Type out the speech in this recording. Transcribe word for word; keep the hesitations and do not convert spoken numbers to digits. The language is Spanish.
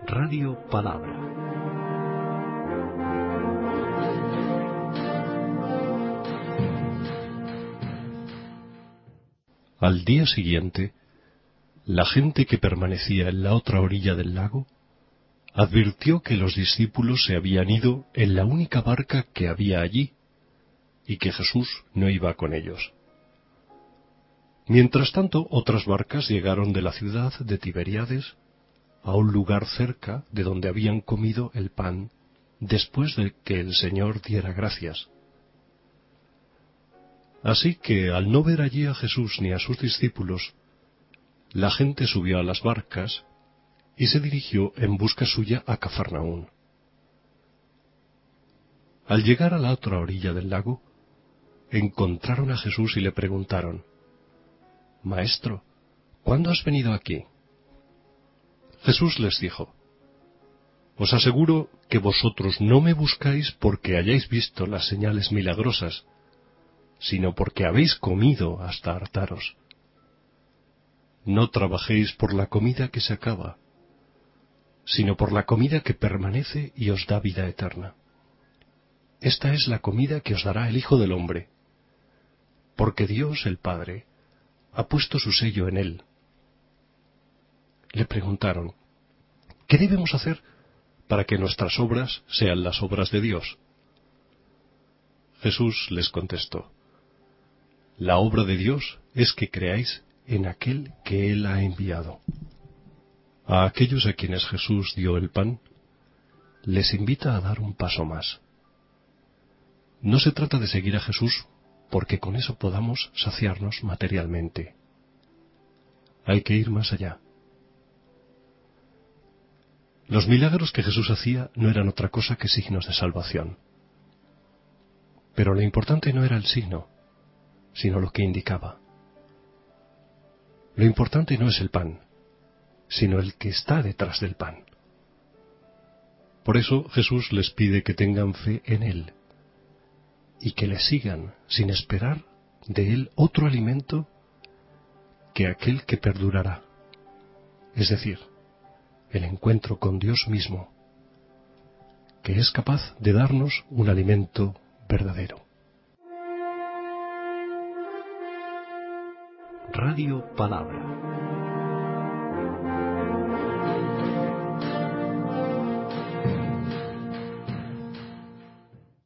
Radio Palabra. Al día siguiente, la gente que permanecía en la otra orilla del lago advirtió que los discípulos se habían ido en la única barca que había allí y que Jesús no iba con ellos. Mientras tanto, otras barcas llegaron de la ciudad de Tiberíades a un lugar cerca de donde habían comido el pan después de que el Señor diera gracias. Así que, al no ver allí a Jesús ni a sus discípulos, la gente subió a las barcas y se dirigió en busca suya a Cafarnaún. Al llegar a la otra orilla del lago, encontraron a Jesús y le preguntaron: «Maestro, ¿cuándo has venido aquí?» Jesús les dijo: «Os aseguro que vosotros no me buscáis porque hayáis visto las señales milagrosas, sino porque habéis comido hasta hartaros. No trabajéis por la comida que se acaba, sino por la comida que permanece y os da vida eterna. Esta es la comida que os dará el Hijo del Hombre, porque Dios el Padre ha puesto su sello en él». Le preguntaron: «¿Qué debemos hacer para que nuestras obras sean las obras de Dios?» Jesús les contestó: «La obra de Dios es que creáis en aquel que Él ha enviado». A aquellos a quienes Jesús dio el pan, les invita a dar un paso más. No se trata de seguir a Jesús porque con eso podamos saciarnos materialmente. Hay que ir más allá. Los milagros que Jesús hacía no eran otra cosa que signos de salvación. Pero lo importante no era el signo, sino lo que indicaba. Lo importante no es el pan, sino el que está detrás del pan. Por eso Jesús les pide que tengan fe en Él y que le sigan sin esperar de Él otro alimento que aquel que perdurará, es decir, el encuentro con Dios mismo, que es capaz de darnos un alimento verdadero. Radio Palabra.